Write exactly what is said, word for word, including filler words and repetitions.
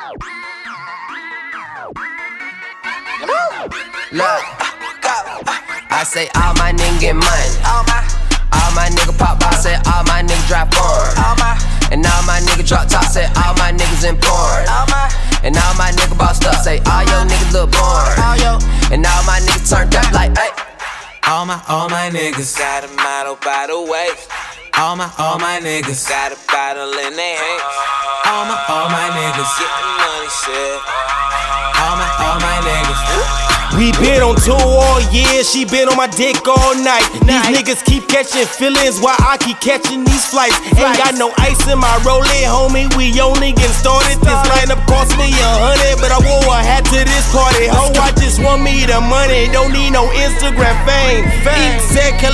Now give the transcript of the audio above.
Look, I say all my niggas get money. All my, all my niggas pop out. Say all my niggas drive foreign. All my, and all my niggas drop top. Say all my niggas in porn. All my, and all my niggas bossed up. Say all your niggas look boring. All yo, and all my niggas turned up like hey. All my, all my niggas got a model by the way. All my, all my niggas got a bottle in their hands. All my, all my niggas getting money, shit. All my, all my niggas. We been on tour all year, she been on my dick all night. These niggas keep catching feelings while I keep catching these flights. Ain't got no ice in my rollie, homie, we only getting started. This lineup cost me a hundred, but I wore a hat to this party. Ho, I just want me the money, don't need no Instagram fame. Eat said